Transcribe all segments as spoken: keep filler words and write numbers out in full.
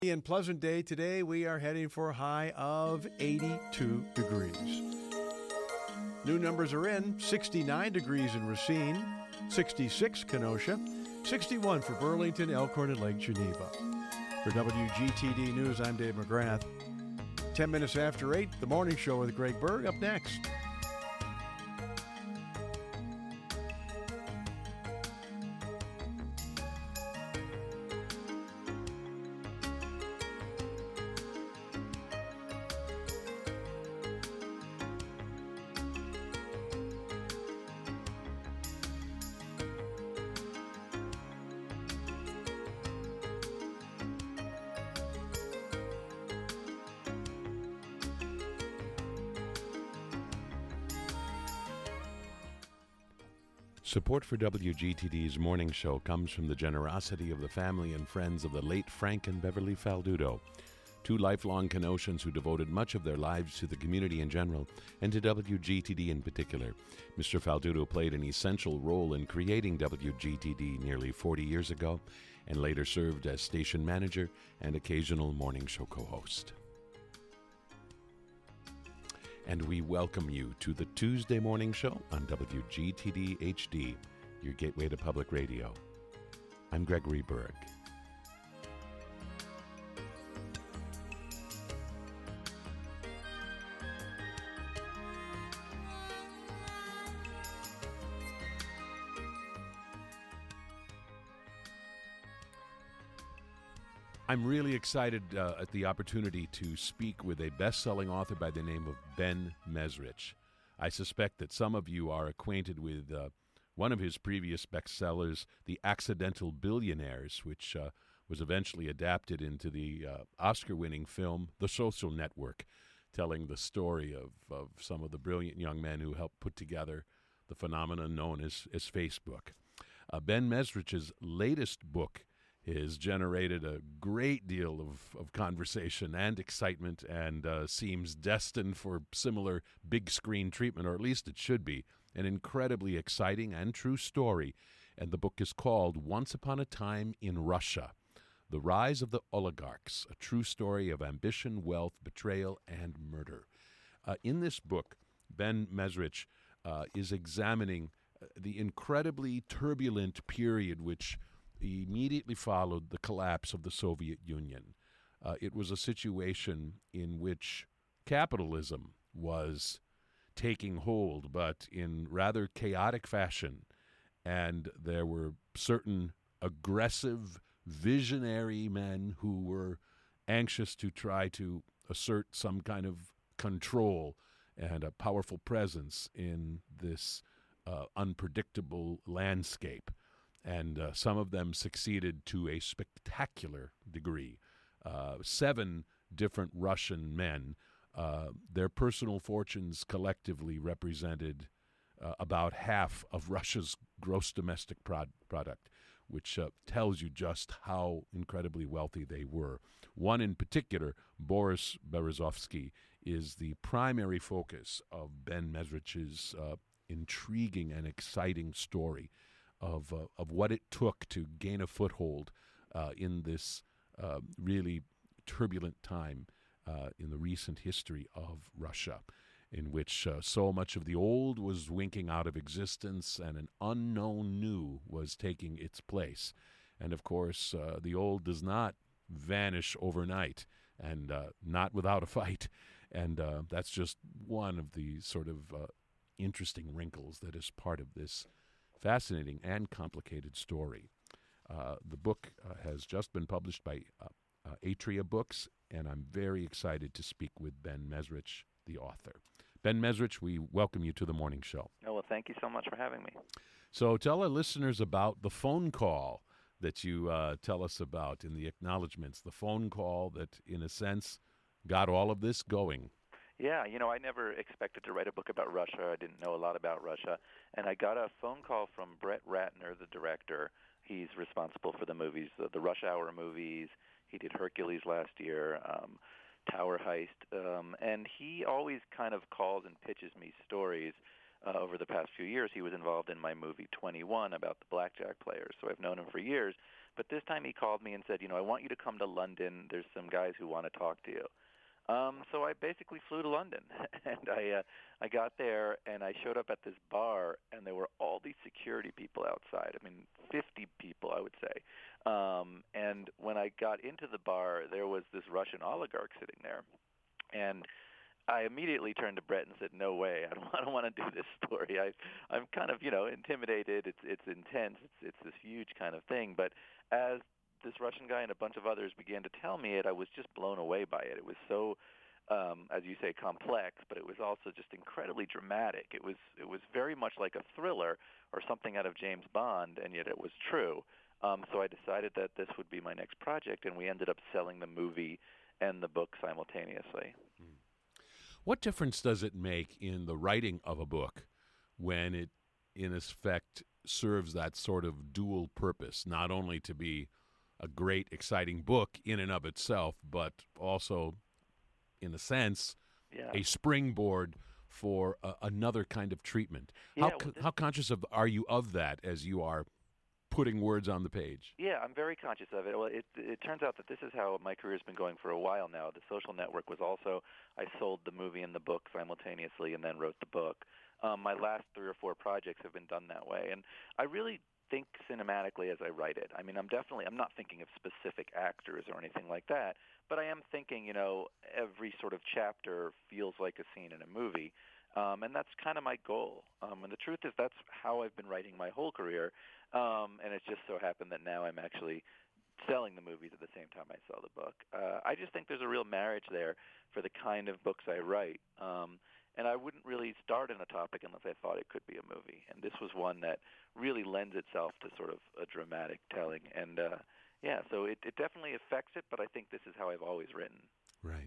And pleasant day today. We are heading for a high of eighty-two degrees. New numbers are in. sixty-nine degrees in Racine, sixty-six Kenosha, sixty-one for Burlington, Elkhorn, and Lake Geneva. For W G T D News, I'm Dave McGrath. Ten minutes after eight, the morning show with Greg Berg up next. Support for W G T D's morning show comes from the generosity of the family and friends of the late Frank and Beverly Faldudo, two lifelong Kenoshians who devoted much of their lives to the community in general and to W G T D in particular. Mister Faldudo played an essential role in creating W G T D nearly forty years ago and later served as station manager and occasional morning show co-host. And we welcome you to the Tuesday morning show on W G T D H D, your gateway to public radio. I'm Gregory Berg. I'm really excited uh, at the opportunity to speak with a best-selling author by the name of Ben Mezrich. I suspect that some of you are acquainted with uh, one of his previous bestsellers, The Accidental Billionaires, which uh, was eventually adapted into the uh, Oscar-winning film The Social Network, telling the story of, of some of the brilliant young men who helped put together the phenomenon known as, as Facebook. Uh, Ben Mezrich's latest book has generated a great deal of, of conversation and excitement and uh, seems destined for similar big screen treatment, or at least it should be. An incredibly exciting and true story. And the book is called Once Upon a Time in Russia, The Rise of the Oligarchs, a true story of ambition, wealth, betrayal, and murder. Uh, in this book, Ben Mezrich uh, is examining the incredibly turbulent period which immediately followed the collapse of the Soviet Union. Uh, it was a situation in which capitalism was taking hold, but in rather chaotic fashion. And there were certain aggressive, visionary men who were anxious to try to assert some kind of control and a powerful presence in this uh, unpredictable landscape. And uh, some of them succeeded to a spectacular degree. Uh, seven different Russian men, uh, their personal fortunes collectively represented uh, about half of Russia's gross domestic prod- product, which uh, tells you just how incredibly wealthy they were. One in particular, Boris Berezovsky, is the primary focus of Ben Mezrich's uh, intriguing and exciting story of uh, of what it took to gain a foothold uh, in this uh, really turbulent time uh, in the recent history of Russia, in which uh, so much of the old was winking out of existence and an unknown new was taking its place. And of course, uh, the old does not vanish overnight, and uh, not without a fight. And uh, that's just one of the sort of uh, interesting wrinkles that is part of this fascinating and complicated story. Uh, the book uh, has just been published by uh, uh, Atria Books, and I'm very excited to speak with Ben Mezrich, the author. Ben Mezrich, we welcome you to the morning show. Oh, well, thank you so much for having me. So tell our listeners about the phone call that you uh, tell us about in the acknowledgments, the phone call that, in a sense, got all of this going. Yeah, you know, I never expected to write a book about Russia. I didn't know a lot about Russia. And I got a phone call from Brett Ratner, the director. He's responsible for the movies, the, the Rush Hour movies. He did Hercules last year, um, Tower Heist. Um, and he always kind of calls and pitches me stories. Uh, over the past few years, he was involved in my movie twenty-one about the blackjack players. So I've known him for years. But this time he called me and said, you know, I want you to come to London. There's some guys who want to talk to you. Um, so I basically flew to London, and I uh, I got there, and I showed up at this bar, and there were all these security people outside. I mean, fifty people, I would say. Um, and when I got into the bar, there was this Russian oligarch sitting there, and I immediately turned to Brett and said, "No way! I don't, I don't want to do this story. I, I'm kind of, you know, intimidated. It's, it's intense. It's, it's this huge kind of thing." But as this Russian guy and a bunch of others began to tell me it, I was just blown away by it. It was so, um, as you say, complex, but it was also just incredibly dramatic. It was, it was very much like a thriller or something out of James Bond, and yet it was true. Um, so I decided that this would be my next project, and we ended up selling the movie and the book simultaneously. Mm. What difference does it make in the writing of a book when it, in effect, serves that sort of dual purpose, not only to be a great, exciting book in and of itself, but also, in a sense, yeah. a springboard for uh, another kind of treatment? Yeah, how, well, co- this- how conscious of are you of that as you are putting words on the page? Yeah, I'm very conscious of it. Well, it it turns out that this is how my career has been going for a while now. The Social Network was also, I sold the movie and the book simultaneously and then wrote the book. Um, my last three or four projects have been done that way. And I really think cinematically as I write it. I mean, I'm definitely, I'm not thinking of specific actors or anything like that, but I am thinking, you know, every sort of chapter feels like a scene in a movie. Um, and that's kind of my goal. Um, and the truth is that's how I've been writing my whole career. Um, and it just so happened that now I'm actually selling the movies at the same time I sell the book. Uh, I just think there's a real marriage there for the kind of books I write. Um, and I wouldn't really start on a topic unless I thought it could be a movie. And this was one that really lends itself to sort of a dramatic telling. And, uh, yeah, so it, it definitely affects it, but I think this is how I've always written. Right.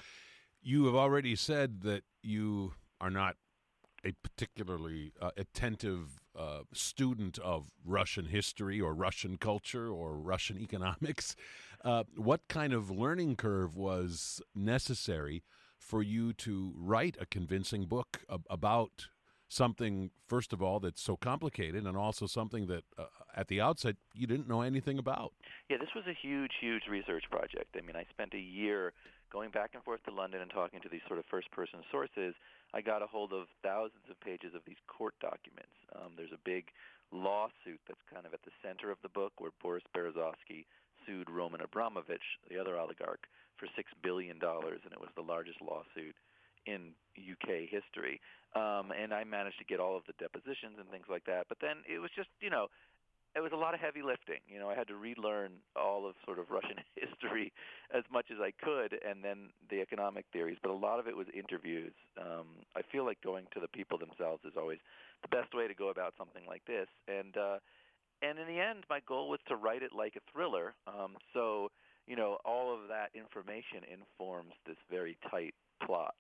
You have already said that you are not a particularly uh, attentive uh, student of Russian history or Russian culture or Russian economics. Uh, what kind of learning curve was necessary for you to write a convincing book ab- about something, first of all, that's so complicated, and also something that uh, at the outset you didn't know anything about? Yeah, this was a huge, huge research project. I mean, I spent a year going back and forth to London and talking to these sort of first-person sources. I got a hold of thousands of pages of these court documents. Um, there's a big lawsuit that's kind of at the center of the book where Boris Berezovsky sued Roman Abramovich, the other oligarch, for six billion dollars, and it was the largest lawsuit in U K history. Um, and I managed to get all of the depositions and things like that. But then it was just, you know, it was a lot of heavy lifting. You know, I had to relearn all of sort of Russian history as much as I could, and then the economic theories. But a lot of it was interviews. Um, I feel like going to the people themselves is always the best way to go about something like this. And uh, and in the end, my goal was to write it like a thriller. Um, so, you know, all of that information informs this very tight plot.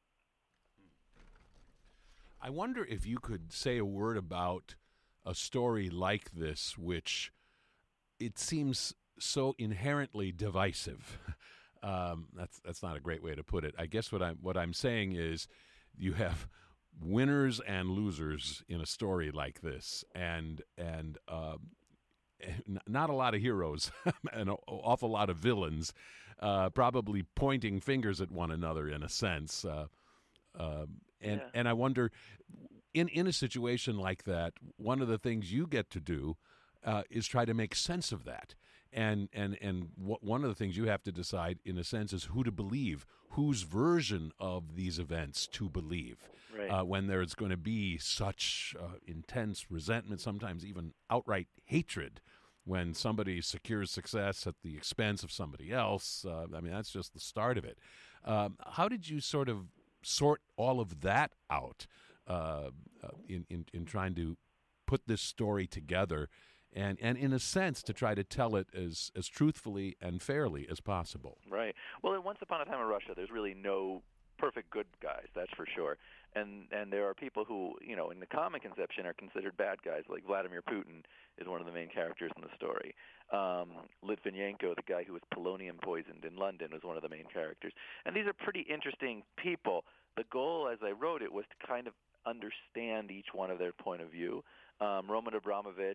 I wonder if you could say a word about a story like this, which it seems so inherently divisive. Um, that's that's not a great way to put it. I guess what I'm what I'm saying is, you have winners and losers in a story like this, and and uh, not a lot of heroes, and an awful lot of villains, uh, probably pointing fingers at one another in a sense. Uh, uh, and Yeah. and I wonder, in in a situation like that, one of the things you get to do uh, is try to make sense of that. And and and w- one of the things you have to decide, in a sense, is who to believe, whose version of these events to believe. Right. Uh, when there's going to be such uh, intense resentment, sometimes even outright hatred, when somebody secures success at the expense of somebody else. Uh, I mean, that's just the start of it. Um, how did you sort of sort all of that out uh, uh, in, in in trying to put this story together? And, and in a sense, to try to tell it as, as truthfully and fairly as possible. Right. Well, in Once Upon a Time in Russia, there's really no perfect good guys, that's for sure. And and there are people who, you know, in the common conception are considered bad guys, like Vladimir Putin is one of the main characters in the story. Um, Litvinenko, the guy who was polonium poisoned in London, was one of the main characters. And these are pretty interesting people. The goal, as I wrote it, was to kind of understand each one of their point of view. Um, Roman Abramovich and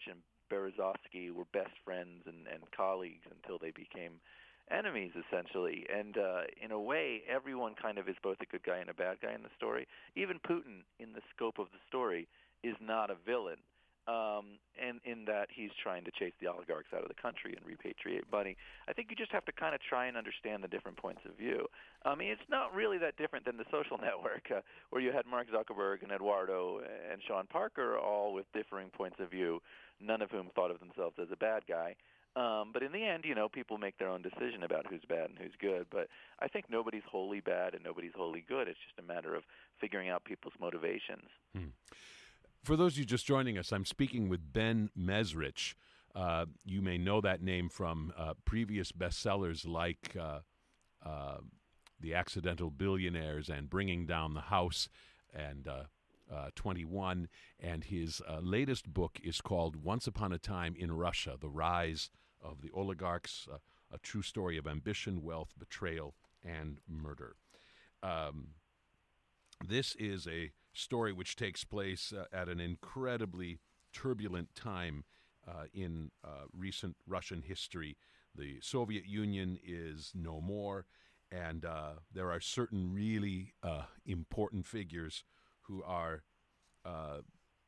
Berezovsky were best friends and, and colleagues until they became enemies, essentially. And uh, in a way, everyone kind of is both a good guy and a bad guy in the story. Even Putin, in the scope of the story, is not a villain, um, and in that he's trying to chase the oligarchs out of the country and repatriate money. I think you just have to kind of try and understand the different points of view. I mean, it's not really that different than The Social Network, uh, where you had Mark Zuckerberg and Eduardo and Sean Parker all with differing points of view, none of whom thought of themselves as a bad guy. Um, but in the end, you know, people make their own decision about who's bad and who's good. But I think nobody's wholly bad and nobody's wholly good. It's just a matter of figuring out people's motivations. Hmm. For those of you just joining us, I'm speaking with Ben Mezrich. Uh, you may know that name from uh, previous bestsellers like uh, uh, The Accidental Billionaires and Bringing Down the House and uh, uh, twenty-one. And his uh, latest book is called Once Upon a Time in Russia, The Rise of the Oligarchs, uh, a true story of ambition, wealth, betrayal, and murder. Um, this is a story which takes place uh, at an incredibly turbulent time uh, in uh, recent Russian history. The Soviet Union is no more, and uh, there are certain really uh, important figures who are uh,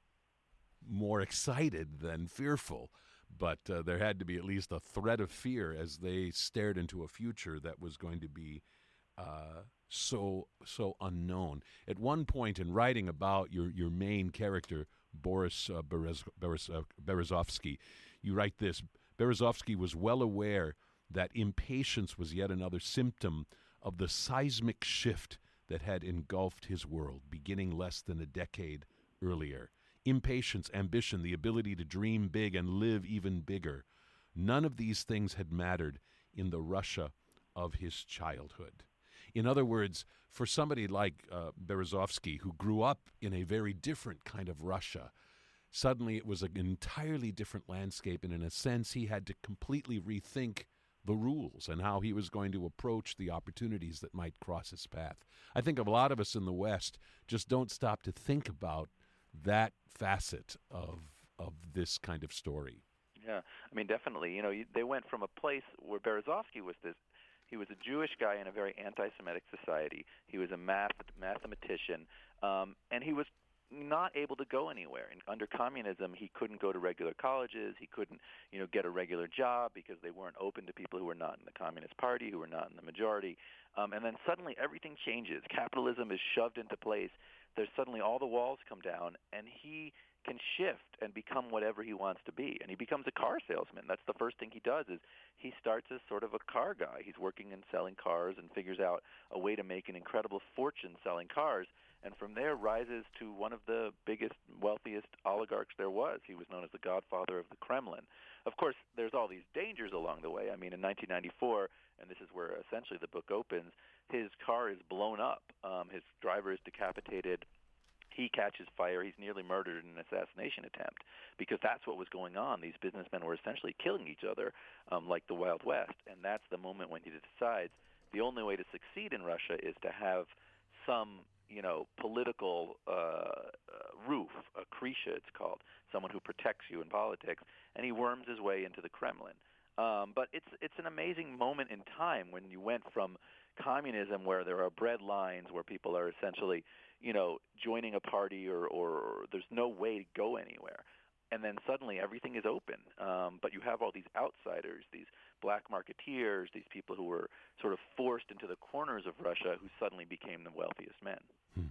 more excited than fearful. But uh, there had to be at least a thread of fear as they stared into a future that was going to be uh, so so unknown. At one point in writing about your, your main character, Boris uh, Berez, Berez, uh, Berezovsky, you write this: Berezovsky was well aware that impatience was yet another symptom of the seismic shift that had engulfed his world, beginning less than a decade earlier. Impatience, ambition, the ability to dream big and live even bigger. None of these things had mattered in the Russia of his childhood. In other words, for somebody like uh, Berezovsky, who grew up in a very different kind of Russia, suddenly it was an entirely different landscape, and in a sense he had to completely rethink the rules and how he was going to approach the opportunities that might cross his path. I think a lot of us in the West just don't stop to think about that facet of of this kind of story. Yeah, I mean, definitely. You know, you, they went from a place where Berezovsky was this, he was a Jewish guy in a very anti-Semitic society. He was a math mathematician, um, and he was not able to go anywhere. And under communism, he couldn't go to regular colleges. He couldn't, you know, get a regular job because they weren't open to people who were not in the Communist Party, who were not in the majority. Um, and then suddenly everything changes. Capitalism is shoved into place. There's suddenly all the walls come down, and he can shift and become whatever he wants to be. And he becomes a car salesman. That's the first thing he does, is he starts as sort of a car guy. He's working and selling cars and figures out a way to make an incredible fortune selling cars, and from there rises to one of the biggest, wealthiest oligarchs there was. He was known as the godfather of the Kremlin. Of course, there's all these dangers along the way. I mean, in nineteen ninety-four, and this is where essentially the book opens, his car is blown up. Um, his driver is decapitated. He catches fire. He's nearly murdered in an assassination attempt, because that's what was going on. These businessmen were essentially killing each other um, like the Wild West, and that's the moment when he decides the only way to succeed in Russia is to have some, you know, political uh, uh, roof, a Krisha it's called, someone who protects you in politics, and he worms his way into the Kremlin. Um, but it's it's an amazing moment in time when you went from communism, where there are bread lines, where people are essentially, you know, joining a party, or, or there's no way to go anywhere. And then suddenly everything is open. Um, but you have all these outsiders, these black marketeers, these people who were sort of forced into the corners of Russia, who suddenly became the wealthiest men. Hmm.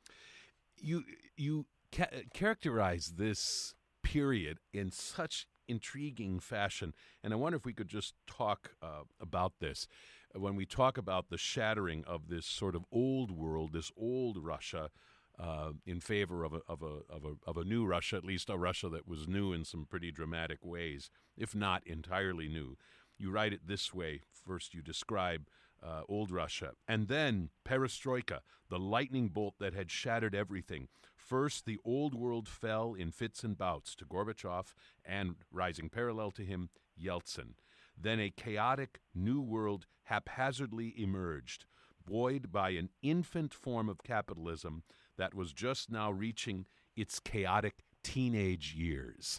You, you ca- characterize this period in such intriguing fashion, and I wonder if we could just talk uh, about this. When we talk about the shattering of this sort of old world, this old Russia, uh, in favor of a, of a of a of a new Russia, at least a Russia that was new in some pretty dramatic ways, if not entirely new. You write it this way. First, you describe uh, old Russia, and then perestroika, the lightning bolt that had shattered everything. First, the old world fell in fits and bouts to Gorbachev, and rising parallel to him, Yeltsin. Then a chaotic new world haphazardly emerged, buoyed by an infant form of capitalism that was just now reaching its chaotic teenage years.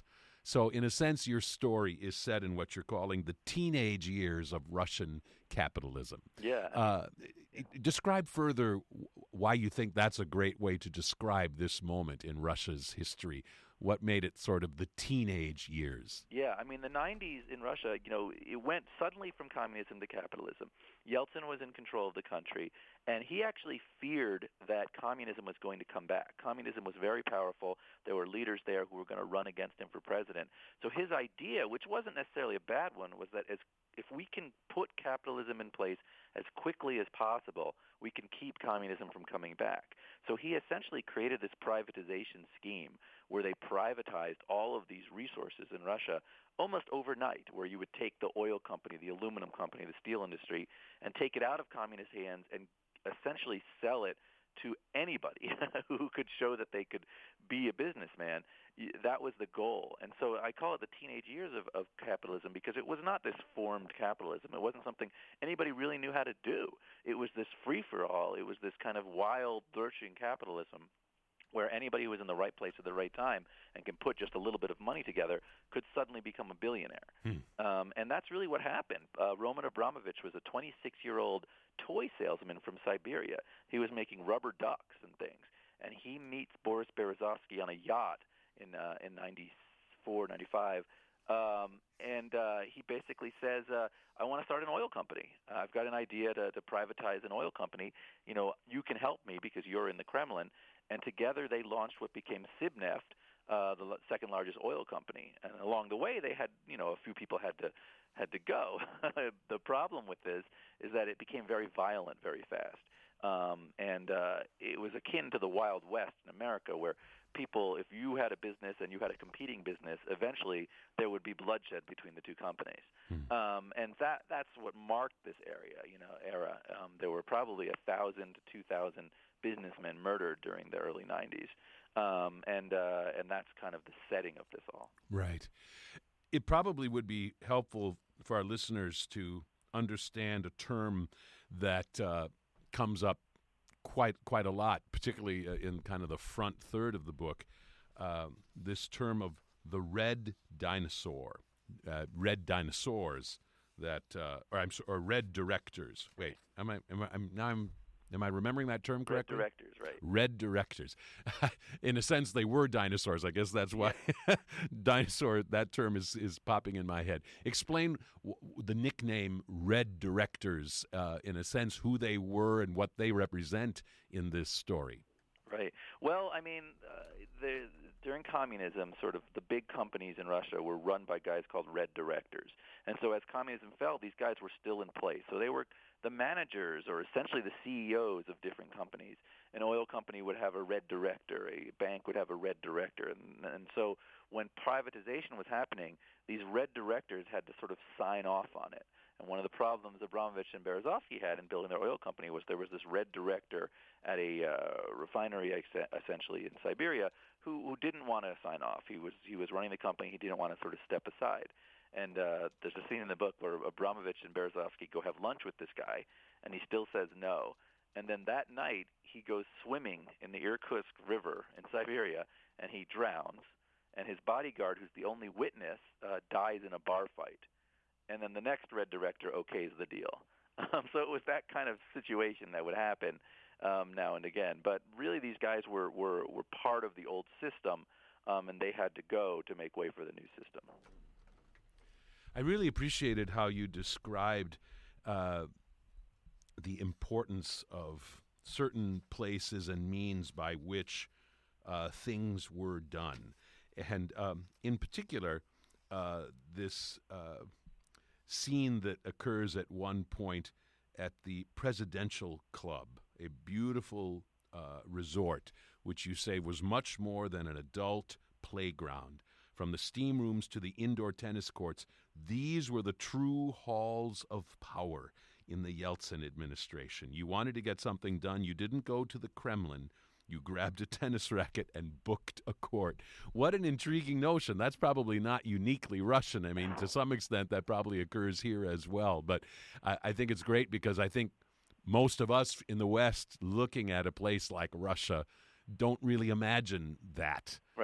So, in a sense, your story is set in what you're calling the teenage years of Russian capitalism. Yeah. Uh, describe further why you think that's a great way to describe this moment in Russia's history. What made it sort of the teenage years? Yeah, I mean, the nineties in Russia, you know, it went suddenly from communism to capitalism. Yeltsin was in control of the country, and he actually feared that communism was going to come back. Communism was very powerful. There were leaders there who were going to run against him for president. So his idea, which wasn't necessarily a bad one, was that as if we can put capitalism in place as quickly as possible, we can keep communism from coming back. So he essentially created this privatization scheme where they privatized all of these resources in Russia almost overnight, where you would take the oil company, the aluminum company, the steel industry, and take it out of communist hands and essentially sell it to anybody who could show that they could be a businessman. That was the goal. And so I call it the teenage years of, of capitalism because it was not this formed capitalism. It wasn't something anybody really knew how to do. It was this free-for-all. It was this kind of wild, lurching capitalism where anybody who was in the right place at the right time and can put just a little bit of money together could suddenly become a billionaire. Hmm. Um, and that's really what happened. Uh, Roman Abramovich was a twenty-six-year-old toy salesman from Siberia. He was making rubber ducks and things. And he meets Boris Berezovsky on a yacht in uh, in ninety-four, ninety-five, um, and uh, he basically says, uh, I want to start an oil company. Uh, I've got an idea to, to privatize an oil company. You know, you can help me because you're in the Kremlin. And together they launched what became Sibneft, uh, the second largest oil company. And along the way, they had, you know, a few people had to had to go. The problem with this is that it became very violent very fast. Um, and uh, it was akin to the Wild West in America, where people, if you had a business and you had a competing business, eventually there would be bloodshed between the two companies. Hmm. Um, and that that's what marked this area, you know, era. Um, there were probably a thousand to two thousand businessmen murdered during the early nineties, um, and uh, and that's kind of the setting of this all. Right. It probably would be helpful for our listeners to understand a term that uh, comes up quite quite a lot, particularly uh, in kind of the front third of the book. Uh, this term of the red dinosaur, uh, red dinosaurs that, uh, or I'm or red directors. Wait, am I? Am I? I'm, now I'm. Am I remembering that term correctly? Red directors, right. Red directors. In a sense, they were dinosaurs. I guess that's why dinosaur, that term is, is popping in my head. Explain w- the nickname Red Directors, uh, in a sense, who they were and what they represent in this story. Right. Well, I mean, uh, the, during communism, sort of the big companies in Russia were run by guys called red directors. And so as communism fell, these guys were still in place. So they were the managers, or essentially the C E Os of different companies. An oil company would have a red director. A bank would have a red director. And, and so when privatization was happening, these red directors had to sort of sign off on it. And one of the problems Abramovich and Berezovsky had in building their oil company was there was this red director at a uh, refinery, essentially in Siberia, who, who didn't want to sign off. He was he was running the company. He didn't want to sort of step aside. And uh, there's a scene in the book where Abramovich and Berezovsky go have lunch with this guy, and he still says no. And then that night, he goes swimming in the Irkutsk River in Siberia, and he drowns. And his bodyguard, who's the only witness, uh, dies in a bar fight. And then the next red director okays the deal. Um, so it was that kind of situation that would happen um, now and again. But really, these guys were, were, were part of the old system, um, and they had to go to make way for the new system. I really appreciated how you described uh, the importance of certain places and means by which uh, things were done. And um, in particular, uh, this uh, scene that occurs at one point at the Presidential Club, a beautiful uh, resort, which you say was much more than an adult playground. From the steam rooms to the indoor tennis courts, these were the true halls of power in the Yeltsin administration. You wanted to get something done. You didn't go to the Kremlin. You grabbed a tennis racket and booked a court. What an intriguing notion. That's probably not uniquely Russian. I mean, to some extent, that probably occurs here as well. But I, I think it's great because I think most of us in the West looking at a place like Russia don't really imagine that. Right.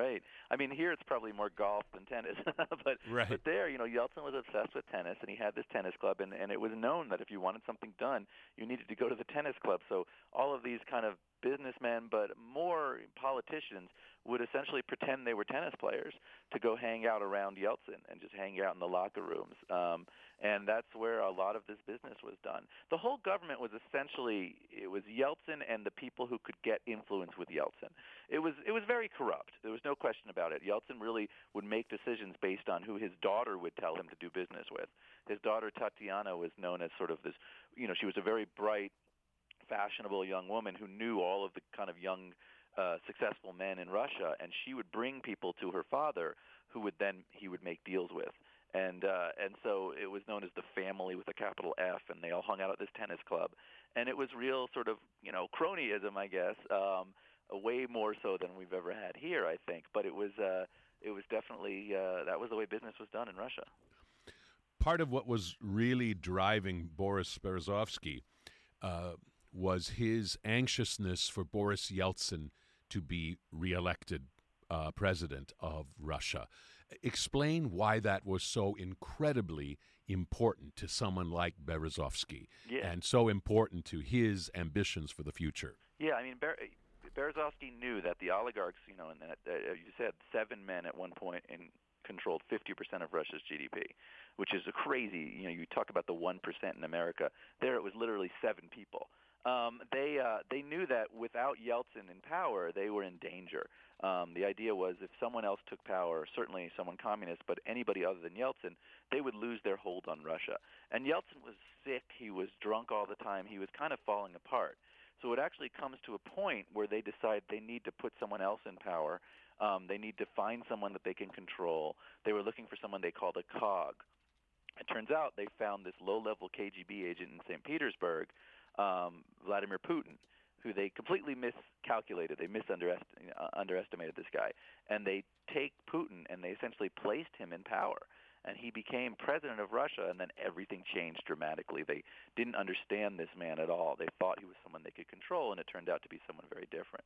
I mean, here it's probably more golf than tennis, but right. but there, you know, Yeltsin was obsessed with tennis, and he had this tennis club, and and it was known that if you wanted something done, you needed to go to the tennis club. So all of these kind of businessmen, but more politicians, would essentially pretend they were tennis players to go hang out around Yeltsin and just hang out in the locker rooms. Um, and that's where a lot of this business was done. The whole government was essentially, it was Yeltsin and the people who could get influence with Yeltsin. It was it was very corrupt. There was no question about it. Yeltsin really would make decisions based on who his daughter would tell him to do business with. His daughter Tatiana was known as sort of this, you know, she was a very bright, fashionable young woman who knew all of the kind of young Uh, successful men in Russia, and she would bring people to her father who would then he would make deals with. And uh, and so it was known as the family with a capital F, and they all hung out at this tennis club. And it was real sort of, you know, cronyism, I guess, um, way more so than we've ever had here, I think. But it was uh, it was definitely, uh, that was the way business was done in Russia. Part of what was really driving Boris Berezovsky uh, was his anxiousness for Boris Yeltsin to be reelected uh, president of Russia. Explain why that was so incredibly important to someone like Berezovsky, yeah. and so important to his ambitions for the future. Yeah, I mean, Ber- Berezovsky knew that the oligarchs, you know, and that, uh, you said seven men at one point in controlled fifty percent of Russia's G D P, which is a crazy, you know, you talk about the one percent in America. There it was literally seven people. Um, they uh, they knew that without Yeltsin in power, they were in danger. Um, the idea was if someone else took power, certainly someone communist, but anybody other than Yeltsin, they would lose their hold on Russia. And Yeltsin was sick. He was drunk all the time. He was kind of falling apart. So it actually comes to a point where they decide they need to put someone else in power. Um, they need to find someone that they can control. They were looking for someone they called a cog. It turns out they found this low-level K G B agent in Saint Petersburg, um, Vladimir Putin, who they completely miscalculated. They misunderestimated uh, underestimated this guy. And they take Putin and they essentially placed him in power. And he became president of Russia, and then everything changed dramatically. They didn't understand this man at all. They thought he was someone they could control, and it turned out to be someone very different.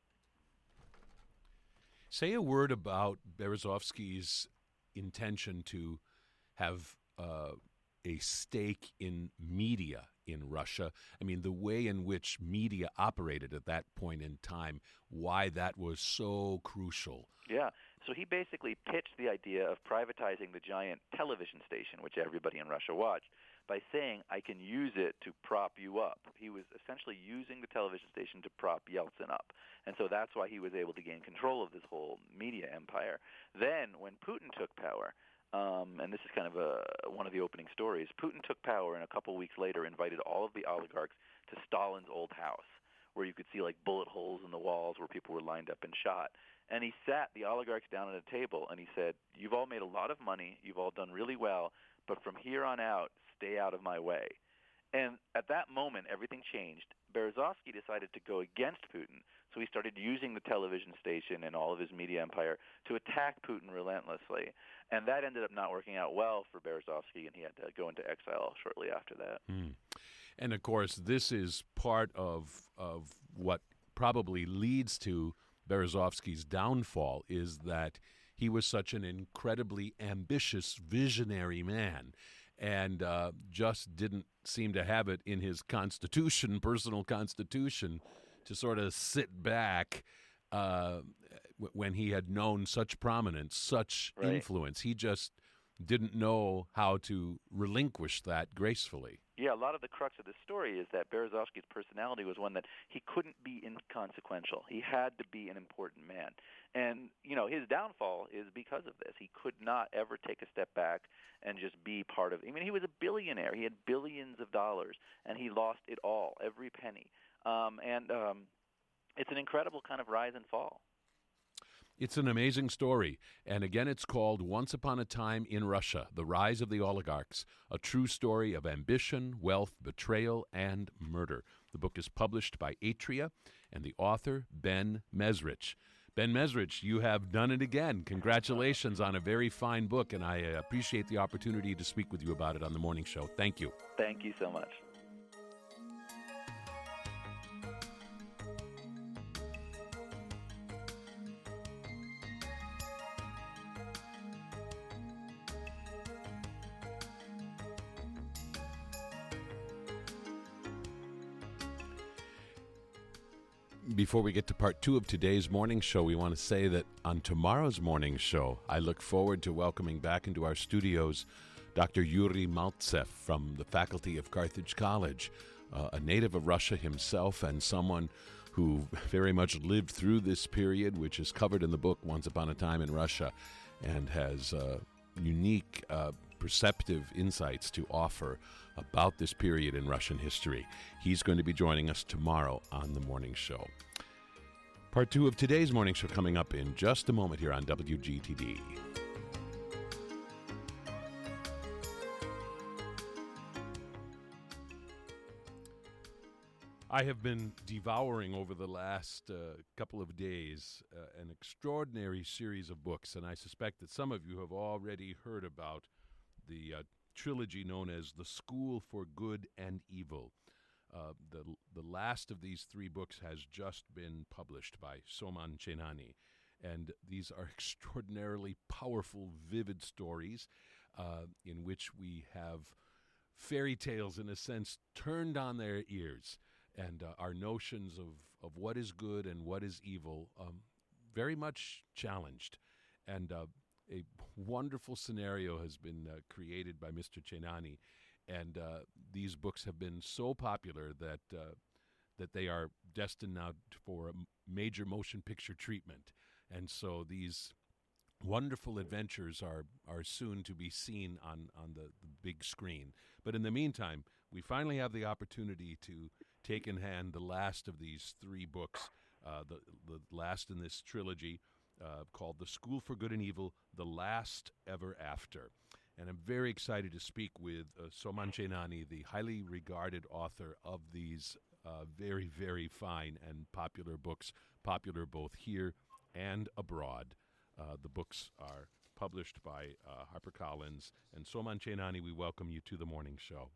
Say a word about Berezovsky's intention to have uh, a stake in media in Russia. I mean, the way in which media operated at that point in time, why that was so crucial. Yeah. So he basically pitched the idea of privatizing the giant television station, which everybody in Russia watched, by saying, I can use it to prop you up. He was essentially using the television station to prop Yeltsin up. And so that's why he was able to gain control of this whole media empire. Then when Putin took power, Um, and this is kind of a, one of the opening stories. Putin took power and a couple weeks later invited all of the oligarchs to Stalin's old house, where you could see like bullet holes in the walls where people were lined up and shot. And he sat the oligarchs down at a table and he said, you've all made a lot of money, you've all done really well, but from here on out, stay out of my way. And at that moment, everything changed. Berezovsky decided to go against Putin, so he started using the television station and all of his media empire to attack Putin relentlessly. And that ended up not working out well for Berezovsky, and he had to go into exile shortly after that. Mm. And, of course, this is part of of what probably leads to Berezovsky's downfall, is that he was such an incredibly ambitious, visionary man, and uh, just didn't seem to have it in his constitution, personal constitution, to sort of sit back uh, w- when he had known such prominence, such right. influence. He just didn't know how to relinquish that gracefully. Yeah, a lot of the crux of the story is that Berezovsky's personality was one that he couldn't be inconsequential. He had to be an important man. And, you know, his downfall is because of this. He could not ever take a step back and just be part of it. I mean, he was a billionaire. He had billions of dollars, and he lost it all, every penny. Um, and um, it's an incredible kind of rise and fall. It's an amazing story. And again, it's called Once Upon a Time in Russia, The Rise of the Oligarchs, a true story of ambition, wealth, betrayal, and murder. The book is published by Atria, and the author, Ben Mezrich. Ben Mezrich, you have done it again. Congratulations on a very fine book, and I appreciate the opportunity to speak with you about it on the morning show. Thank you. Thank you so much. Before we get to part two of today's morning show, we want to say that on tomorrow's morning show, I look forward to welcoming back into our studios Doctor Yuri Maltsev from the faculty of Carthage College, uh, a native of Russia himself and someone who very much lived through this period, which is covered in the book Once Upon a Time in Russia, and has uh, unique, uh, perceptive insights to offer about this period in Russian history. He's going to be joining us tomorrow on the morning show. Part two of today's morning show coming up in just a moment here on W G T D. I have been devouring over the last uh, couple of days uh, an extraordinary series of books, and I suspect that some of you have already heard about the uh, trilogy known as The School for Good and Evil. Uh, the the last of these three books has just been published by Soman Chenani, and these are extraordinarily powerful, vivid stories uh, in which we have fairy tales, in a sense, turned on their ears, and uh, our notions of, of what is good and what is evil um, very much challenged. And uh, a wonderful scenario has been uh, created by Mister Chenani, and uh, these books have been so popular that uh, that they are destined now for a major motion picture treatment. And so these wonderful adventures are are soon to be seen on, on the, the big screen. But in the meantime, we finally have the opportunity to take in hand the last of these three books, uh, the, the last in this trilogy, Uh, called The School for Good and Evil, The Last Ever After. And I'm very excited to speak with uh, Soman Chenani, the highly regarded author of these uh, very, very fine and popular books, popular both here and abroad. Uh, the books are published by uh, HarperCollins. And Soman Chenani, we welcome you to the morning show.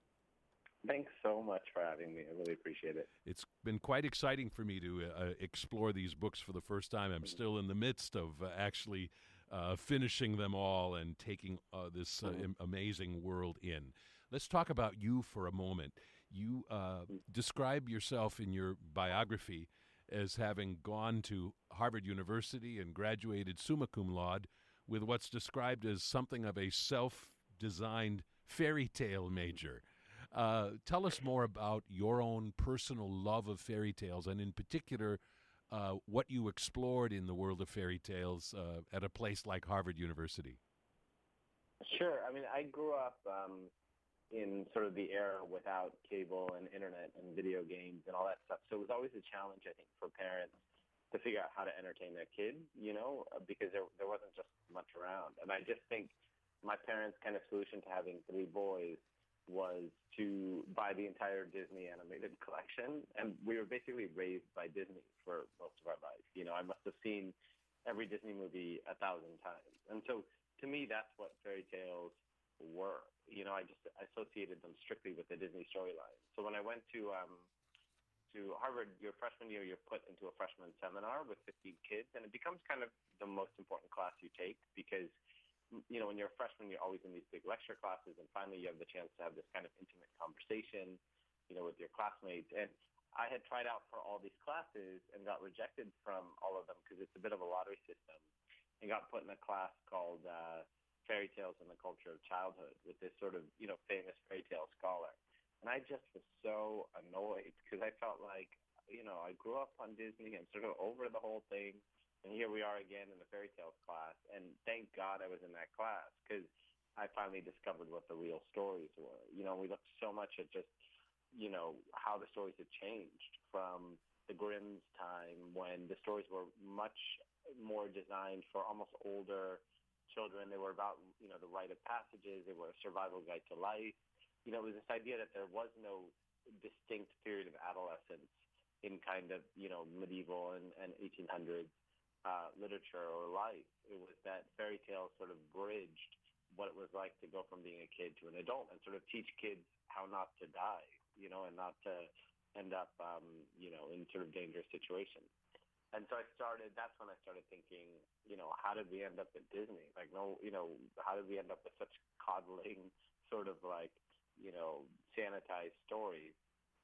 Thanks so much for having me. I really appreciate it. It's been quite exciting for me to uh, explore these books for the first time. I'm still in the midst of uh, actually uh, finishing them all and taking uh, this uh, am- amazing world in. Let's talk about you for a moment. You uh, describe yourself in your biography as having gone to Harvard University and graduated summa cum laude with what's described as something of a self-designed fairy tale major. Uh, tell us more about your own personal love of fairy tales, and in particular, uh, what you explored in the world of fairy tales uh, at a place like Harvard University. Sure. I mean, I grew up um, in sort of the era without cable and internet and video games and all that stuff. So it was always a challenge, I think, for parents to figure out how to entertain their kid, you know, because there there wasn't just much around. And I just think my parents' kind of solution to having three boys was to buy the entire Disney animated collection. And we were basically raised by Disney for most of our life. You know, I must have seen every Disney movie a thousand times. And so to me, that's what fairy tales were. You know, I just associated them strictly with the Disney storyline. So when I went to um, to Harvard, your freshman year, you're put into a freshman seminar with fifteen kids, and it becomes kind of the most important class you take because you know, when you're a freshman, you're always in these big lecture classes, and finally you have the chance to have this kind of intimate conversation, you know, with your classmates. And I had tried out for all these classes and got rejected from all of them because it's a bit of a lottery system, and got put in a class called uh, Fairy Tales and the Culture of Childhood with this sort of, you know, famous fairy tale scholar. And I just was so annoyed because I felt like, you know, I grew up on Disney. I'm sort of over the whole thing. And here we are again in the fairy tales class. And thank God I was in that class because I finally discovered what the real stories were. You know, we looked so much at just, you know, how the stories had changed from the Grimm's time when the stories were much more designed for almost older children. They were about, you know, the rite of passages. They were a survival guide to life. You know, it was this idea that there was no distinct period of adolescence in kind of, you know, medieval and, and eighteen hundreds. Uh, literature or life. It was that fairy tales sort of bridged what it was like to go from being a kid to an adult and sort of teach kids how not to die, you know, and not to end up, um, you know, in sort of dangerous situations. And so I started, that's when I started thinking, you know, how did we end up at Disney? Like, no, you know, how did we end up with such coddling sort of like, you know, sanitized stories?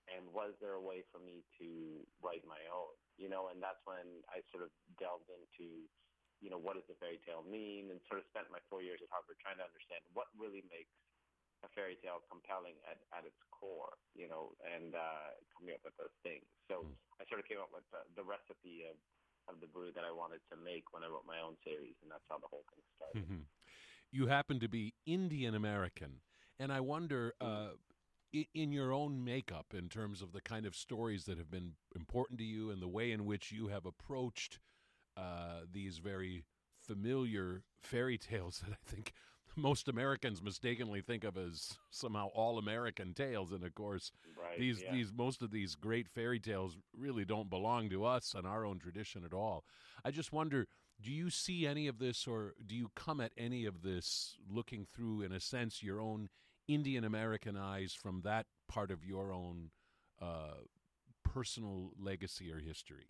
And was there a way for me to write my own? You know, and that's when I sort of delved into, you know, what does a fairy tale mean, and sort of spent my four years at Harvard trying to understand what really makes a fairy tale compelling at, at its core, you know, and uh, coming up with those things. So mm. I sort of came up with the, the recipe of, of the brew that I wanted to make when I wrote my own series, and that's how the whole thing started. Mm-hmm. You happen to be Indian American, and I wonder, uh, i- in your own makeup, in terms of the kind of stories that have been important to you and the way in which you have approached uh, these very familiar fairy tales that I think most Americans mistakenly think of as somehow all-American tales, and of course, right, these yeah. these most of these great fairy tales really don't belong to us and our own tradition at all. I just wonder, do you see any of this, or do you come at any of this looking through, in a sense, your own Indian American eyes from that part of your own uh, personal legacy or history?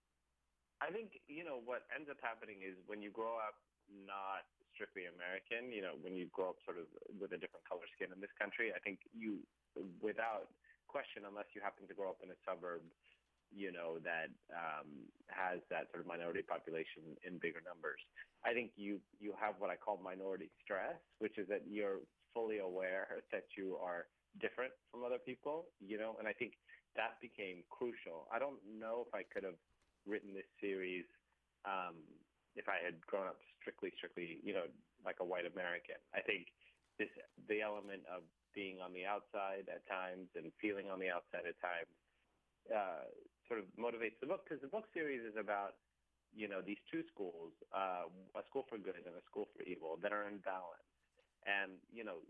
I think, you know, what ends up happening is when you grow up not strictly American, you know, when you grow up sort of with a different color skin in this country, I think you, without question, unless you happen to grow up in a suburb, you know, that um, has that sort of minority population in bigger numbers, I think you, you have what I call minority stress, which is that you're fully aware that you are different from other people, you know, and I think that became crucial. I don't know if I could have written this series um, if I had grown up strictly, strictly, you know, like a white American. I think this, the element of being on the outside at times and feeling on the outside at times uh, sort of motivates the book, because the book series is about, you know, these two schools, uh, a school for good and a school for evil, that are in balance. And, you know,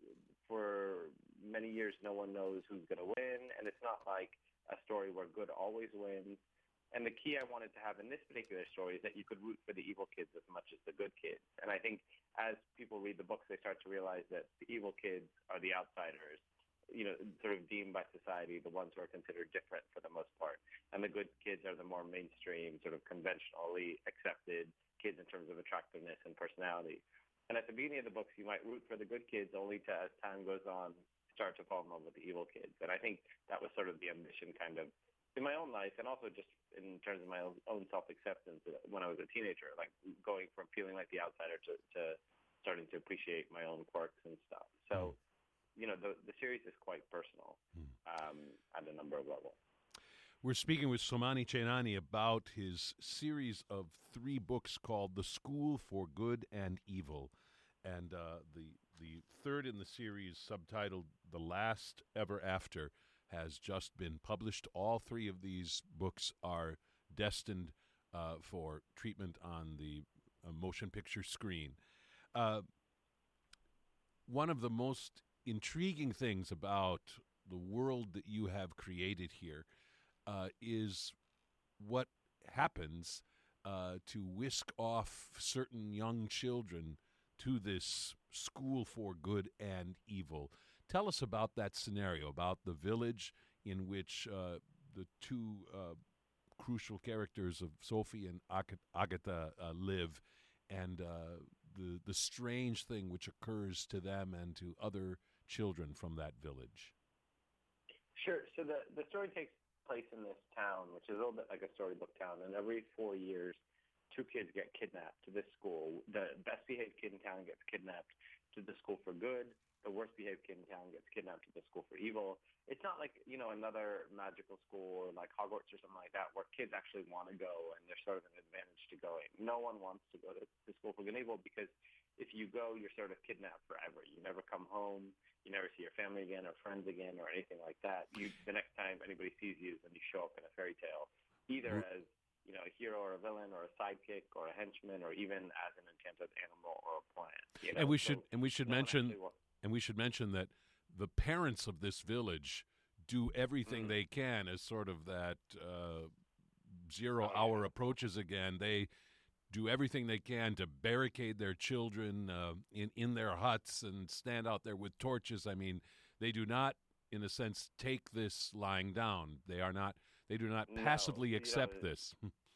for many years, no one knows who's going to win, and it's not like a story where good always wins. And the key I wanted to have in this particular story is that you could root for the evil kids as much as the good kids. And I think as people read the books, they start to realize that the evil kids are the outsiders, you know, sort of deemed by society the ones who are considered different for the most part. And the good kids are the more mainstream, sort of conventionally accepted kids in terms of attractiveness and personality. And at the beginning of the books, you might root for the good kids only to, as time goes on, start to fall in love with the evil kids. And I think that was sort of the ambition kind of in my own life, and also just in terms of my own self-acceptance when I was a teenager, like going from feeling like the outsider to, to starting to appreciate my own quirks and stuff. So, you know, the, the series is quite personal um, at a number of levels. We're speaking with Somani Chainani about his series of three books called The School for Good and Evil. And uh, the, the third in the series, subtitled The Last Ever After, has just been published. All three of these books are destined uh, for treatment on the uh, motion picture screen. Uh, one of the most intriguing things about the world that you have created here uh, is what happens uh, to whisk off certain young children to this school for good and evil. Tell us about that scenario, about the village in which uh, the two uh, crucial characters of Sophie and Agatha uh, live, and uh, the the strange thing which occurs to them and to other children from that village. Sure. So the, the story takes place in this town, which is a little bit like a storybook town, and every four years, two kids get kidnapped to this school. The best-behaved kid in town gets kidnapped to the school for good. The worst-behaved kid in town gets kidnapped to the school for evil. It's not like, you know, another magical school or like Hogwarts or something like that where kids actually want to go and there's sort of an advantage to going. No one wants to go to the school for good and evil because if you go, you're sort of kidnapped forever. You never come home. You never see your family again or friends again or anything like that. You, the next time anybody sees you is when you show up in a fairy tale, either as, you know, a hero or a villain or a sidekick or a henchman or even as an enchanted animal or a plant. You know? And we so should and we should no mention and we should mention that the parents of this village do everything mm. they can as sort of that uh, zero oh, hour yeah. approaches again. They do everything they can to barricade their children uh, in, in their huts and stand out there with torches. I mean, they do not, in a sense, take this lying down. They are not, they do not no, passively accept know, this.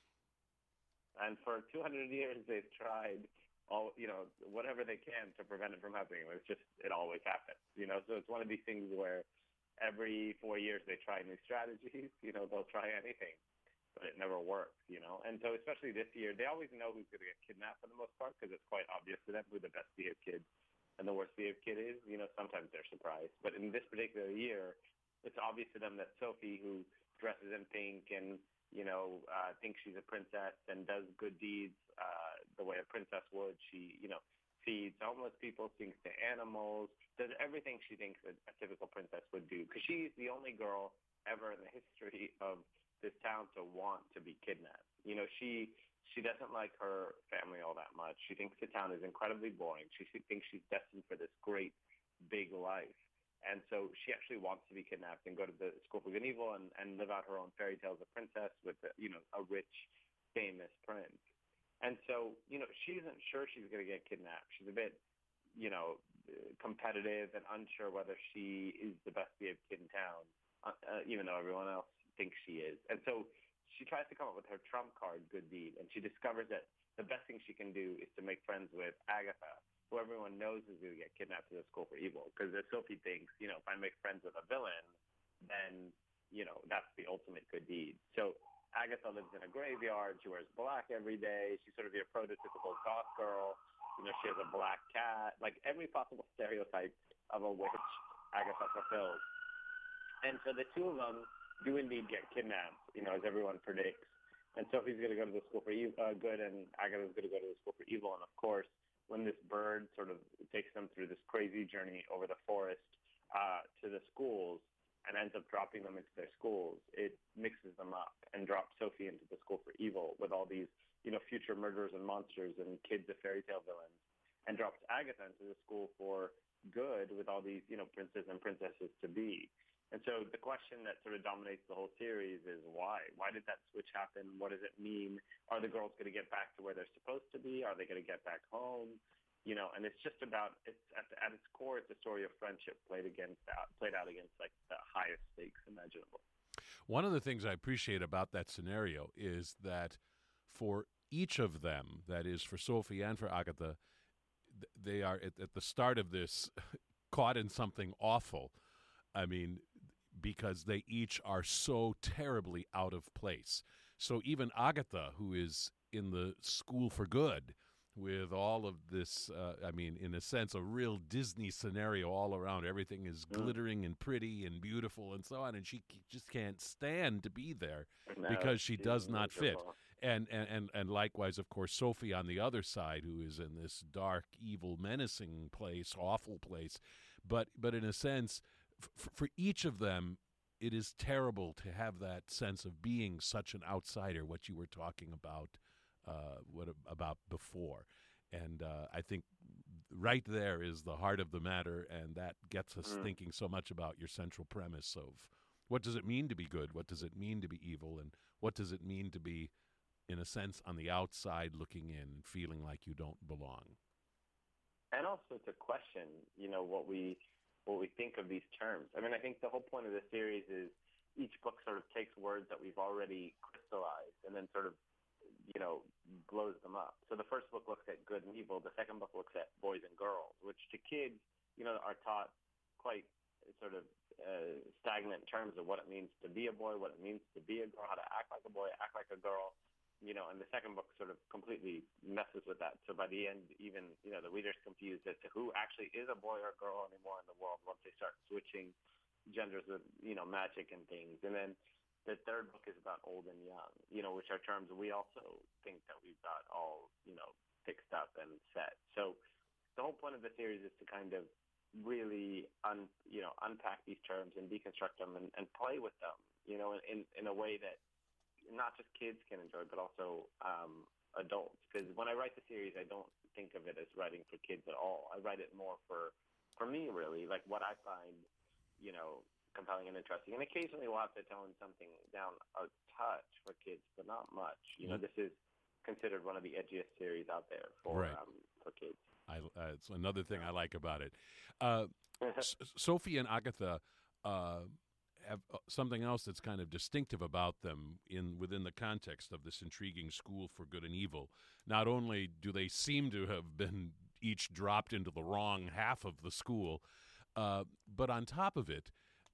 And for two hundred years, they've tried all, you know, whatever they can to prevent it from happening. It's just, it always happens, you know? So it's one of these things where every four years they try new strategies. You know, they'll try anything, but it never works, you know. And so especially this year, they always know who's going to get kidnapped for the most part because it's quite obvious to them who the best behaved kid and the worst behaved kid is. You know, sometimes they're surprised. But in this particular year, it's obvious to them that Sophie, who dresses in pink and, you know, uh, thinks she's a princess and does good deeds uh, the way a princess would, she, you know, feeds homeless people, sings to animals, does everything she thinks a, a typical princess would do. Because she's the only girl ever in the history of this town to want to be kidnapped. You know, she she doesn't like her family all that much. She thinks the town is incredibly boring. She thinks she's destined for this great, big life. And so she actually wants to be kidnapped and go to the School for Good and Evil and, and live out her own fairy tales of princess with, a, you know, a rich, famous prince. And so, you know, she isn't sure she's going to get kidnapped. She's a bit, you know, competitive and unsure whether she is the best behaved kid in town, uh, even though everyone else thinks she is. And so she tries to come up with her trump card, good deed, and she discovers that the best thing she can do is to make friends with Agatha, who everyone knows is going to get kidnapped to the School for Evil. Because as Sophie thinks, you know, if I make friends with a villain, then, you know, that's the ultimate good deed. So Agatha lives in a graveyard. She wears black every day. She's sort of your prototypical goth girl. You know, she has a black cat. Like every possible stereotype of a witch, Agatha fulfills. And so the two of them do indeed get kidnapped, you know, as everyone predicts. And Sophie's going to go to the School for e- uh, Good, and Agatha's going to go to the School for Evil. And of course, when this bird sort of takes them through this crazy journey over the forest uh, to the schools and ends up dropping them into their schools, it mixes them up and drops Sophie into the School for Evil with all these, you know, future murderers and monsters and kids of fairy tale villains, and drops Agatha into the School for Good with all these, you know, princes and princesses to be. And so the question that sort of dominates the whole series is why? Why did that switch happen? What does it mean? Are the girls going to get back to where they're supposed to be? Are they going to get back home? You know, and it's just about, it's at, the, at its core, it's a story of friendship played against, uh, played out against like the highest stakes imaginable. One of the things I appreciate about that scenario is that for each of them, that is for Sophie and for Agatha, they are at, at the start of this caught in something awful. I mean, because they each are so terribly out of place. So even Agatha, who is in the School for Good, with all of this, uh, I mean, in a sense, a real Disney scenario all around. Everything is mm. glittering and pretty and beautiful and so on, and she c- just can't stand to be there no, because she does not fit. And, and, and, and likewise, of course, Sophie on the other side, who is in this dark, evil, menacing place, awful place. But, but in a sense, f- for each of them, it is terrible to have that sense of being such an outsider, what you were talking about uh, what about before. And uh, I think right there is the heart of the matter, and that gets us mm. thinking so much about your central premise of what does it mean to be good, what does it mean to be evil, and what does it mean to be, in a sense, on the outside looking in and feeling like you don't belong. And also to question, you know, what we what we think of these terms. I mean, I think the whole point of the series is each book sort of takes words that we've already crystallized and then sort of, you know, blows them up. So the first book looks at good and evil. The second book looks at boys and girls, which to kids, you know, are taught quite sort of uh, stagnant terms of what it means to be a boy, what it means to be a girl, how to act like a boy, act like a girl, you know, and the second book sort of completely messes with that. So by the end, even, you know, the reader's confused as to who actually is a boy or a girl anymore in the world once they start switching genders with, you know, magic and things. And then the third book is about old and young, you know, which are terms we also think that we've got all, you know, fixed up and set. So the whole point of the series is to kind of really, un, you know, unpack these terms and deconstruct them and, and play with them, you know, in, in a way that not just kids can enjoy, but also um, adults. Because when I write the series, I don't think of it as writing for kids at all. I write it more for, for me, really, like what I find, you know, compelling and interesting. And occasionally we'll have to tone something down a touch for kids, but not much. You know, this is considered one of the edgiest series out there for right. um, for kids. I, uh, it's another thing I like about it. Uh, S- Sophie and Agatha uh, have something else that's kind of distinctive about them in within the context of this intriguing School for Good and Evil. Not only do they seem to have been each dropped into the wrong half of the school, uh, but on top of it,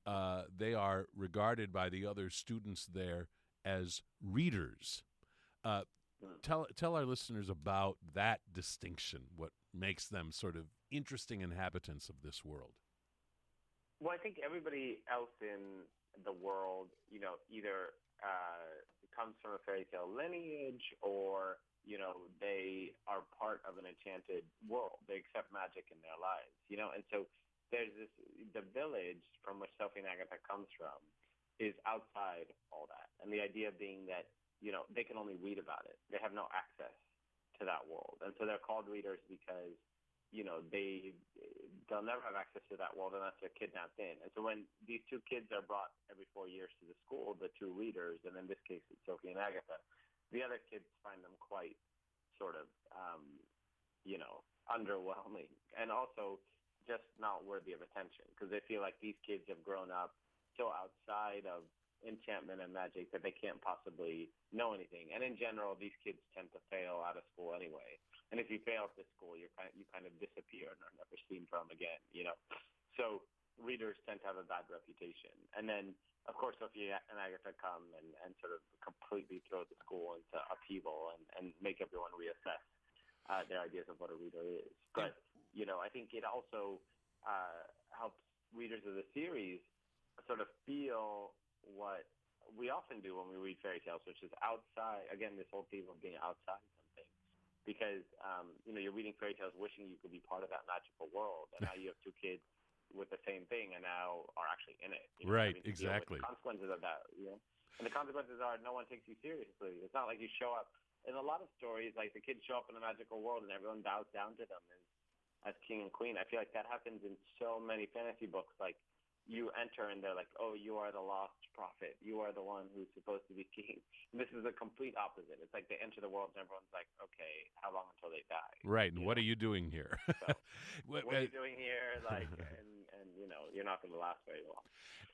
uh, they are regarded by the other students there as readers. Uh, tell tell our listeners about that distinction, what makes them sort of interesting inhabitants of this world. Well, I think everybody else in the world, you know, either uh, comes from a fairy tale lineage or, you know, they are part of an enchanted world. They accept magic in their lives, you know. And so there's this, the village from which Sophie and Agatha comes from is outside all that. And the idea being that, you know, they can only read about it. They have no access to that world. And so they're called readers because, you know, they, they'll never have access to that world unless they're kidnapped in. And so when these two kids are brought every four years to the school, the two readers, and in this case it's Sophie and Agatha, the other kids find them quite sort of, um, you know, underwhelming and also just not worthy of attention because they feel like these kids have grown up so outside of enchantment and magic that they can't possibly know anything. And in general, these kids tend to fail out of school anyway. And if you fail at this school, you're kind of, you kind of disappear and are never seen from again, you know. So readers tend to have a bad reputation. And then, of course, Sophie and Agatha come and, and sort of completely throw the school into upheaval and, and make everyone reassess uh, their ideas of what a reader is. But, you know, I think it also uh, helps readers of the series sort of feel what we often do when we read fairy tales, which is outside, again, this whole theme of being outside something. Because, um, you know, you're reading fairy tales wishing you could be part of that magical world. And now you have two kids with the same thing and now are actually in it. You know, right, having to exactly. deal with the consequences of that, you know. And the consequences are no one takes you seriously. It's not like you show up. In a lot of stories, like the kids show up in a magical world and everyone bows down to them as, as king and queen. I feel like that happens in so many fantasy books. Like, you enter and they're like, oh, you are the lost prophet. You are the one who's supposed to be king. And this is the complete opposite. It's like they enter the world and everyone's like, okay, how long until they die? Right, and what know? are you doing here? So, what are you doing here? Like, and, and you know, you're not going to last very long.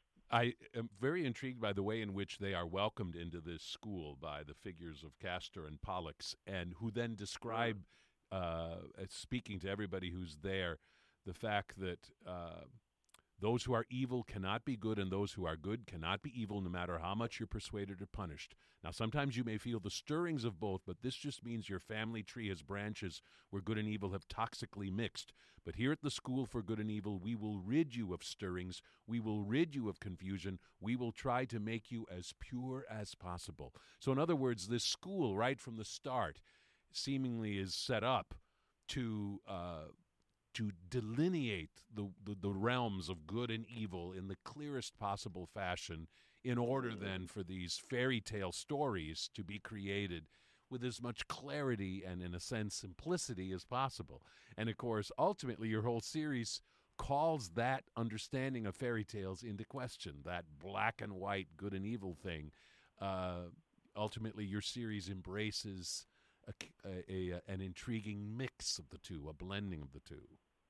I am very intrigued by the way in which they are welcomed into this school by the figures of Castor and Pollux, and who then describe, uh, as speaking to everybody who's there, the fact that uh, those who are evil cannot be good, and those who are good cannot be evil, no matter how much you're persuaded or punished. Now, sometimes you may feel the stirrings of both, but this just means your family tree has branches where good and evil have toxically mixed. But here at the School for Good and Evil, we will rid you of stirrings. We will rid you of confusion. We will try to make you as pure as possible. So, in other words, this school, right from the start, seemingly is set up to uh, to delineate the, the, the realms of good and evil in the clearest possible fashion in order then for these fairy tale stories to be created with as much clarity and, in a sense, simplicity as possible. And, of course, ultimately your whole series calls that understanding of fairy tales into question, that black and white good and evil thing. Uh, ultimately, your series embraces a, a, a, an intriguing mix of the two, a blending of the two.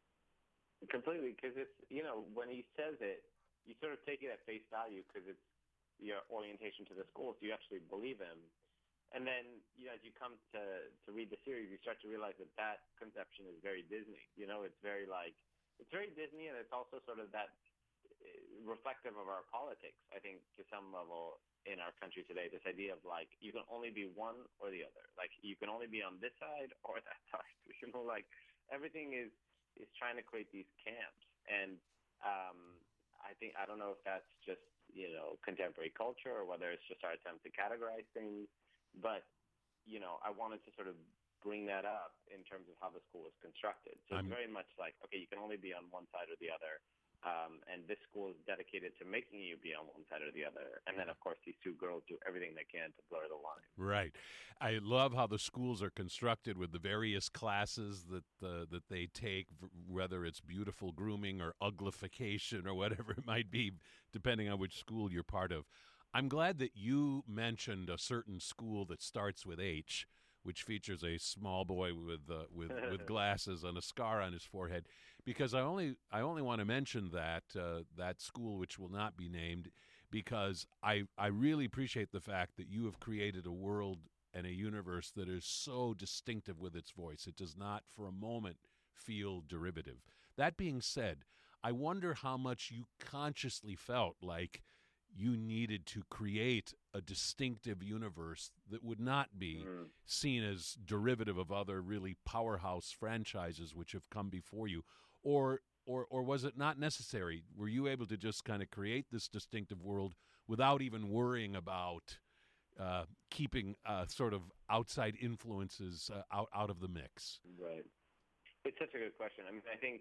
Completely, because it's, you know, when he says it, you sort of take it at face value because it's your orientation to the school, so you actually believe him. And then, you know, as you come to, to read the series, you start to realize that that conception is very Disney. You know, it's very like, it's very Disney, and it's also sort of that reflective of our politics, I think, to some level in our country today, this idea of like, you can only be one or the other. Like, you can only be on this side or that side. You know, like, everything is, is trying to create these camps. And um, I think, I don't know if that's just, you know, contemporary culture or whether it's just our attempt to categorize things. But, you know, I wanted to sort of bring that up in terms of how the school is constructed. So I'm, it's very much like, okay, you can only be on one side or the other. Um, and this school is dedicated to making you be on one side or the other. And then, of course, these two girls do everything they can to blur the line. Right. I love how the schools are constructed with the various classes that uh, that they take, whether it's beautiful grooming or uglification or whatever it might be, depending on which school you're part of. I'm glad that you mentioned a certain school that starts with H, which features a small boy with uh, with with glasses and a scar on his forehead, because I only I only want to mention that uh, that school, which will not be named, because I I really appreciate the fact that you have created a world and a universe that is so distinctive with its voice. It does not for a moment feel derivative. That being said, I wonder how much you consciously felt like you needed to create a distinctive universe that would not be mm-hmm. seen as derivative of other really powerhouse franchises which have come before you, or or or was it not necessary? Were you able to just kind of create this distinctive world without even worrying about uh, keeping uh, sort of outside influences uh, out out of the mix? Right. It's such a good question. I mean, I think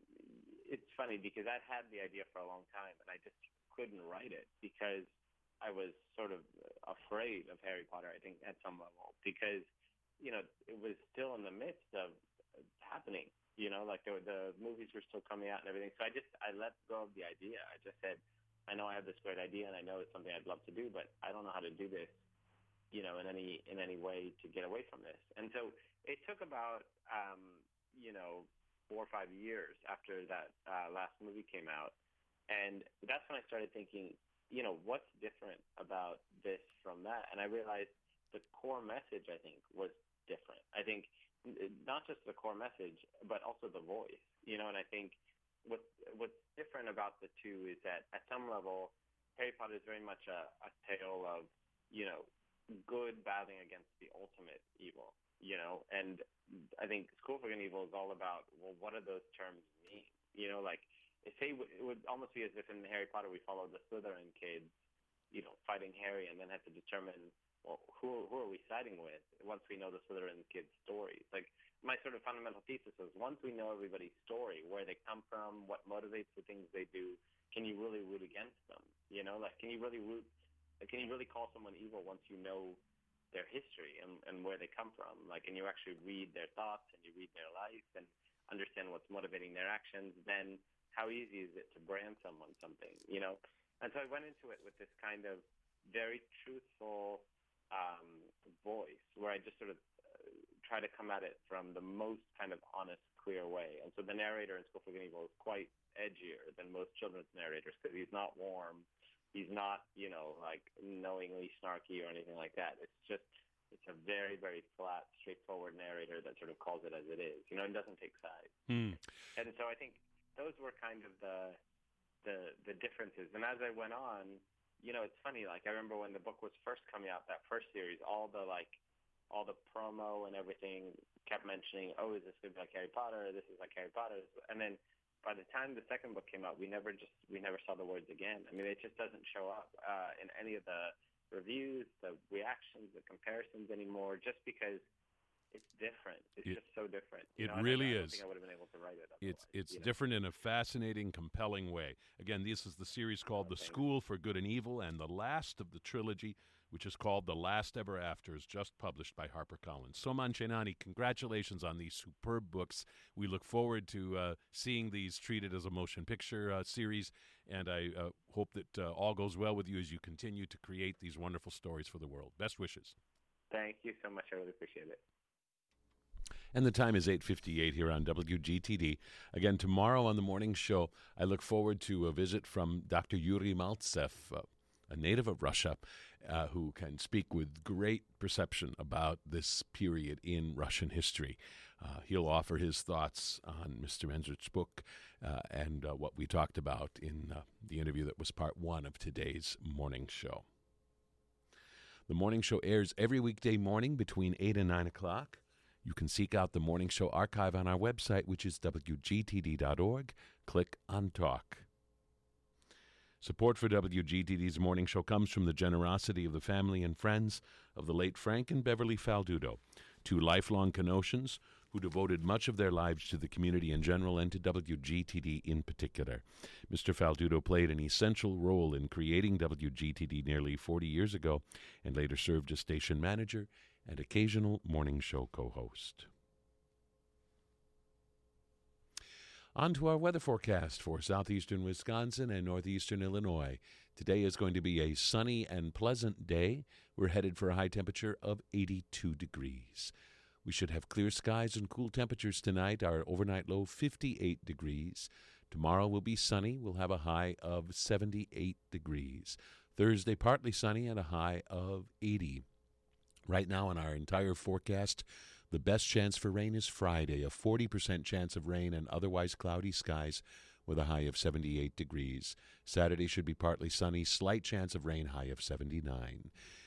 it's funny because I'd had the idea for a long time, and I just couldn't write it because I was sort of afraid of Harry Potter, I think, at some level, because, you know, it was still in the midst of happening, you know, like the, the movies were still coming out and everything. So I just, I let go of the idea. I just said, I know I have this great idea and I know it's something I'd love to do, but I don't know how to do this, you know, in any, in any way to get away from this. And so it took about, um, you know, four or five years after that uh, last movie came out. And that's when I started thinking, you know, what's different about this from that? And I realized the core message, I think, was different. I think not just the core message, but also the voice, you know, and I think what what's different about the two is that at some level, Harry Potter is very much a, a tale of, you know, good battling against the ultimate evil, you know, and I think School for Good and Evil is all about, well, what do those terms mean? You know, like, say it would almost be as if in Harry Potter we followed the Slytherin kids, you know, fighting Harry, and then had to determine, well, who who are we siding with once we know the Slytherin kids' stories. Like, my sort of fundamental thesis was once we know everybody's story, where they come from, what motivates the things they do, can you really root against them? You know, like, can you really root, can you really call someone evil once you know their history and, and where they come from? Like, and you actually read their thoughts and you read their life and understand what's motivating their actions, then how easy is it to brand someone something, you know? And so I went into it with this kind of very truthful um, voice where I just sort of uh, try to come at it from the most kind of honest, clear way. And so the narrator in School for Good and Evil is quite edgier than most children's narrators because he's not warm. He's not, you know, like knowingly snarky or anything like that. It's just, it's a very, very flat, straightforward narrator that sort of calls it as it is, you know, and doesn't take sides. Mm. And so I think those were kind of the, the the differences. And as I went on, you know, it's funny, like I remember when the book was first coming out, that first series, all the like, all the promo and everything kept mentioning, oh, is this going to be like Harry Potter? This is like Harry Potter. And then by the time the second book came out, we never just, we never saw the words again. I mean, it just doesn't show up uh, in any of the reviews, the reactions, the comparisons anymore, just because it's different. It's it, just so different. You it know, really I, I don't is. think I would have been able to write it otherwise, It's it's you know? different in a fascinating, compelling way. Again, this is the series called The School for Good and Evil, and the last of the trilogy, which is called The Last Ever After, is just published by HarperCollins. Soman Chainani, congratulations on these superb books. We look forward to uh, seeing these treated as a motion picture uh, series, and I uh, hope that uh, all goes well with you as you continue to create these wonderful stories for the world. Best wishes. Thank you so much. I really appreciate it. And the time is eight fifty-eight here on W G T D. Again, tomorrow on the morning show, I look forward to a visit from Doctor Yuri Maltsev, uh, a native of Russia, uh, who can speak with great perception about this period in Russian history. Uh, he'll offer his thoughts on Mister Mezrich's book uh, and uh, what we talked about in uh, the interview that was part one of today's morning show. The morning show airs every weekday morning between eight and nine o'clock. You can seek out the Morning Show archive on our website, which is W G T D dot org. Click on Talk. Support for W G T D's Morning Show comes from the generosity of the family and friends of the late Frank and Beverly Faldudo, two lifelong Kenoshians who devoted much of their lives to the community in general and to W G T D in particular. Mister Faldudo played an essential role in creating W G T D nearly forty years ago and later served as station manager and occasional morning show co-host. On to our weather forecast for southeastern Wisconsin and northeastern Illinois. Today is going to be a sunny and pleasant day. We're headed for a high temperature of eighty-two degrees. We should have clear skies and cool temperatures tonight. Our overnight low, fifty-eight degrees. Tomorrow will be sunny. We'll have a high of seventy-eight degrees. Thursday, partly sunny and a high of eighty. Right now in our entire forecast, the best chance for rain is Friday, a forty percent chance of rain and otherwise cloudy skies with a high of seventy-eight degrees. Saturday should be partly sunny, slight chance of rain, high of seventy-nine.